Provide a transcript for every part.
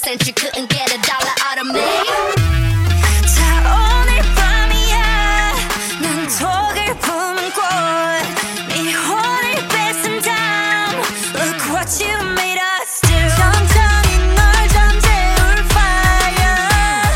cent you couldn't get a dollar out of me. 자 오늘 밤이야 난 독을 품은 꽃네 혼을 뺏은 다음 Look what you made us do 천천히 널 잠재울 fire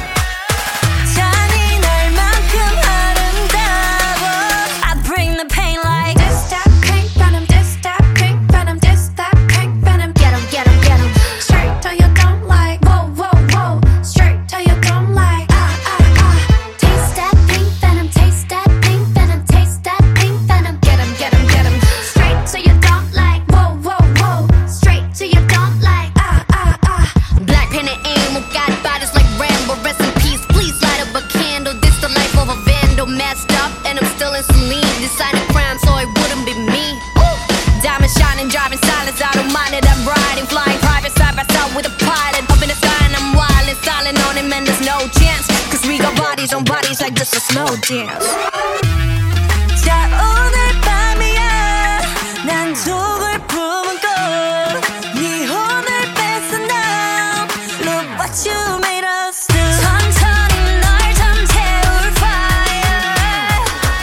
잔인할 만큼 아름다워 I bring the pain like This that pink venom, this that pink venom, this that pink venom. Get 'em, get 'em, get 'em. Straight till you don't like. Whoa, whoa, whoa. Straight till you don't like. Taste that pink venom, taste that pink venom, taste that pink venom. Get 'em, get 'em, get 'em. Straight till you don't like. Whoa, whoa, whoa. Straight till you don't like. Black pen and aim, got bodies like Rambo. Rest in peace, please light up a candle. This the life of a vandal, messed up, and I'm still in saline. Decided crime, so it wouldn't be me. Ooh. Diamond shining, driving silence, I don't mind it. I'm riding, flying private side by side with a pilot. Up in the sky and I'm wildin', styling on him, and there's no chance. Cause we got bodies on bodies like just a slow dance. 자 오늘 밤이야 난 독을 품은 꽃네 혼을 뺏은 다음 Look what you made us do 천천히 널 잠재울 fire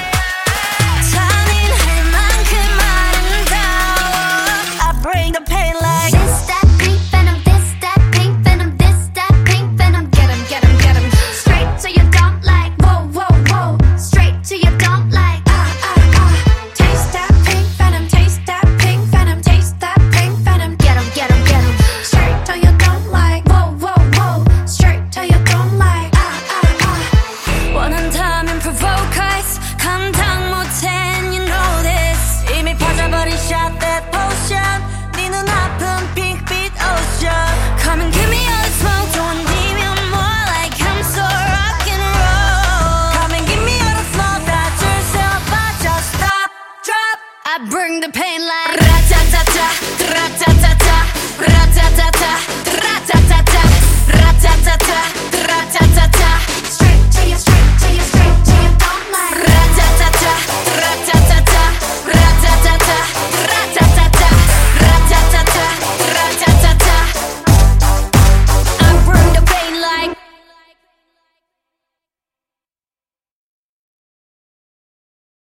잔인할 만큼 아름다워 I bring the pain like This that pink venom, this that pink venom, this that pink venom. Get 'em, get 'em, get 'em. Straight till you don't like. Whoa, whoa, whoa. Straight till you don't like. Taste that pink venom, taste that pink venom, taste that pink venom. Get 'em, get 'em, get 'em. Straight till you don't like. Whoa, whoa, whoa. Straight till you don't like. 원한다면 provoke us 감당 못해 and you know this 이미 퍼져버린 shot that potion 네 눈아픈 핑크빛 ocean Come and give me all the smoke don't need me more like I'm so rock and roll Come and give me all the flow 다 줄 수 없어 just stop drop I bring the pain like.